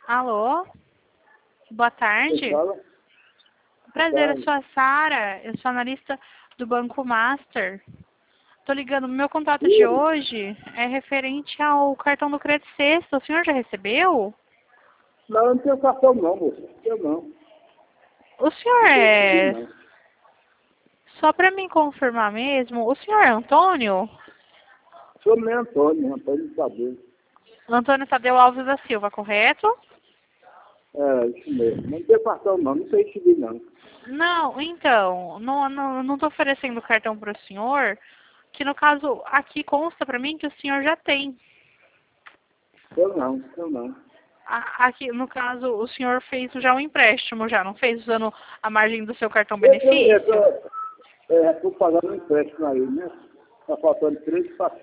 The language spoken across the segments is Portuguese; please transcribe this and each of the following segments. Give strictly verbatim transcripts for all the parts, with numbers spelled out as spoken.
Alô? Boa tarde. Prazer, eu sou a Sara, eu sou analista do Banco Master. Tô ligando, meu contato de hoje é referente ao cartão do Crédito Sexta. O senhor já recebeu? Não, eu não tenho cartão não, moço. Eu não. O senhor Não tenho é... não. Só para me confirmar mesmo, o senhor é Antônio? Sou meu Antônio, Antônio Tadeu. Antônio Tadeu Alves da Silva, correto? É, isso mesmo. Não tenho cartão não, não sei subir não. Não, então, não não não estou oferecendo cartão para o senhor, que no caso aqui consta para mim que o senhor já tem. Eu não, eu não. A- Aqui, no caso, o senhor fez já um empréstimo, já não fez usando a margem do seu cartão Eu tô, eu benefício? tô, é, tô pagando um empréstimo aí, né? Tá faltando três para...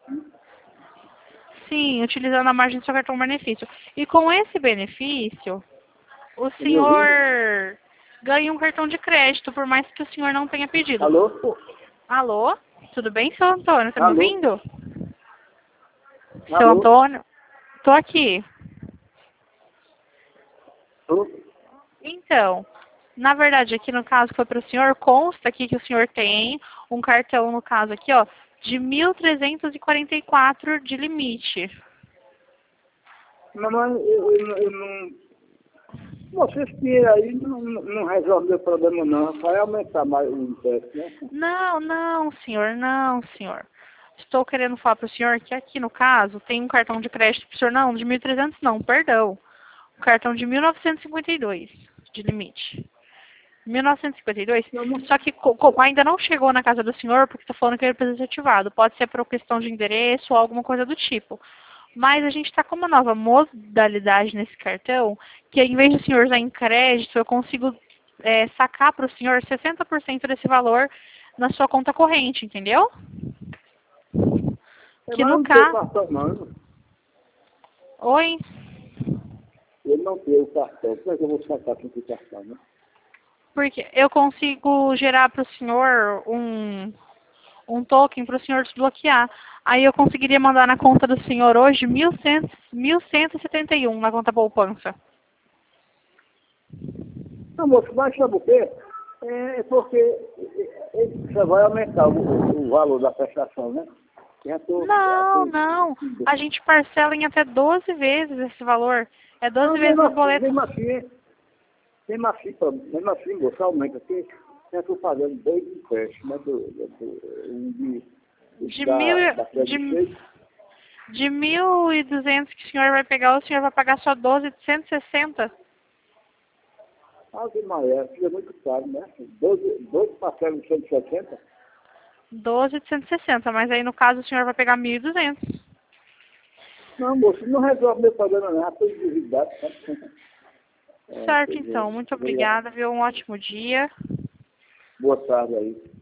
Sim, utilizando a margem do seu cartão benefício. E com esse benefício, o Tá me ouvindo? senhor ganha um cartão de crédito, por mais que o senhor não tenha pedido. Alô? O- Alô? Tudo bem, seu Antônio? Tá me Alô? ouvindo? Seu Alô? Antônio? Tô aqui. Alô? Então, na verdade, aqui no caso que foi para o senhor, consta aqui que o senhor tem um cartão, no caso aqui, ó, de mil trezentos e quarenta e quatro de limite. Não, mas eu, eu, eu não... Vocês que aí não, não não resolve meu problema não. Vai aumentar mais o empréstimo, né? Não, não, senhor, não, senhor. Estou querendo falar para o senhor que aqui no caso tem um cartão de crédito para o senhor, não, de mil e trezentos não, perdão. Um cartão de mil novecentos e cinquenta e dois de limite. mil novecentos e cinquenta e dois, Não, mas... só que co- como ainda não chegou na casa do senhor, porque está falando que ele precisa ser ativado. Pode ser por questão de endereço ou alguma coisa do tipo. Mas a gente está com uma nova modalidade nesse cartão, que em vez de o senhor usar em crédito, eu consigo é, sacar para o senhor sessenta por cento desse valor na sua conta corrente, entendeu? É, Que mas eu no não tenho caso... cartão não. Oi? Eu não tenho cartão. Como é que eu vou sacar com o cartão, né? Porque eu consigo gerar para o senhor um... um token para o senhor desbloquear. Aí eu conseguiria mandar na conta do senhor hoje mil cem, mil cento e setenta e um na conta poupança. Não, moço, mas sabe o quê? É porque é, é, você vai aumentar o, o, o valor da prestação, né? Já tô, já Não, tô... não. A gente parcela em até doze vezes esse valor. É doze Não, vezes mesmo no assim, boleto. mesmo assim, mesmo assim, pô, mesmo assim, moço, aumenta. Porque já estou pagando dois empréstimos, né? Do, do, do, um de, De mil, da, e- da de, Crédito Cheio. de mil e duzentos que o senhor vai pegar, o senhor vai pagar só doze de cento e sessenta. Ave Maria, fica muito caro, né? doze, doze parcelas de cento e sessenta. doze de cento e sessenta, mas aí no caso o senhor vai pegar mil e duzentos. Não, moço, não resolve meu problema, não. Estou endividado, sabe? É, quer Certo, dizer, então. Muito obrigado. obrigada, viu? Um ótimo dia. Boa tarde aí.